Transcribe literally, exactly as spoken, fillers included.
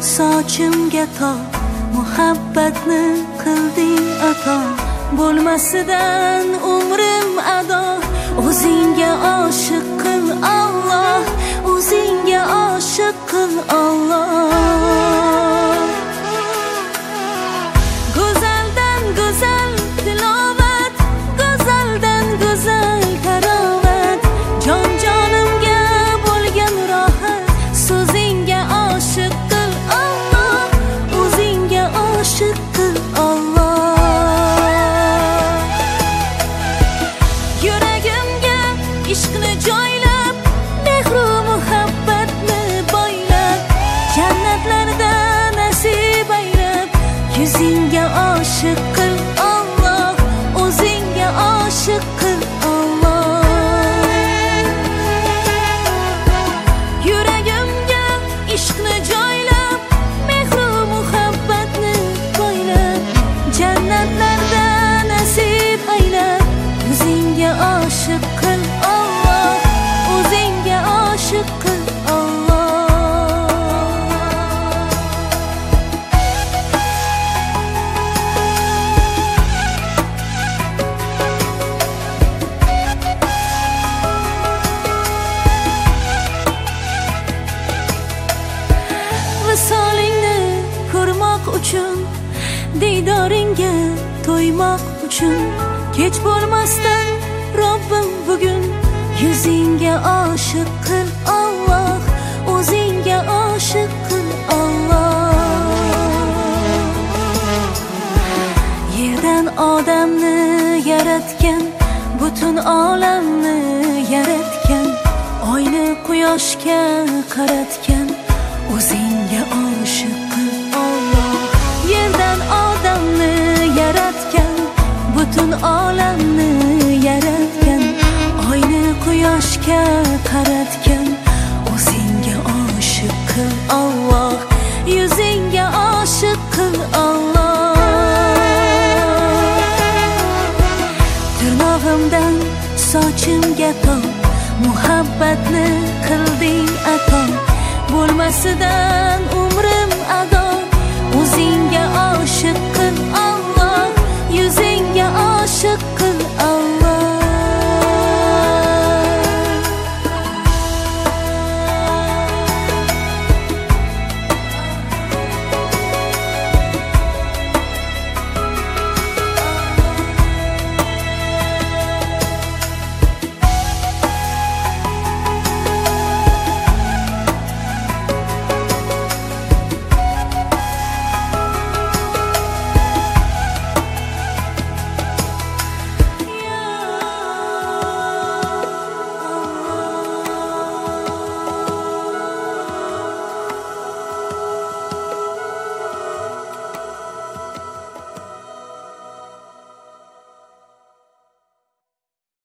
sochimga to muhabbatni qilding ato bo'lmasidan umrim ado o'zingga oshiq qil Alloh o'zingga oshiq qil Alloh go'zaldan go'zal tilovat go'zaldan go'zal tarovat jon jonimga bo'lgan rohat so'zingga oshiq qil Alloh o'zingga oshiq qil Alloh yuragimga ishqni joylab mehru muhabbatni boylab jannatlarda nasib aylab yuzingga oshiq qil Alloh o'zingga oshiq qil Alloh yuragimga ishqni joylab mehru muhabbatni boylab jannatlarda nasib aylab yuzingga oshiq qil Alloh o'zingga oshiq qil Alloh visolingni ko'rmoq uchun diydoringga to'ymoq uchun kech bo'lmasdan Robbim bugun yuzingga oshiq qil Alloh o'zingga oshiq qil Alloh yerdan odamni yaratgan butun olamni yaratgan oyni quyoshga qaratgan o'zingga oshiq qil Alloh yerdan odamni yaratgan butun olamni yaratgan oyni quyoshga qaratgan o'zingga oshiq qil Alloh yuzingga oshiq qil Alloh tirnog'imdan sochimga to muhabbatni qilding ato bo'lmasidan umrim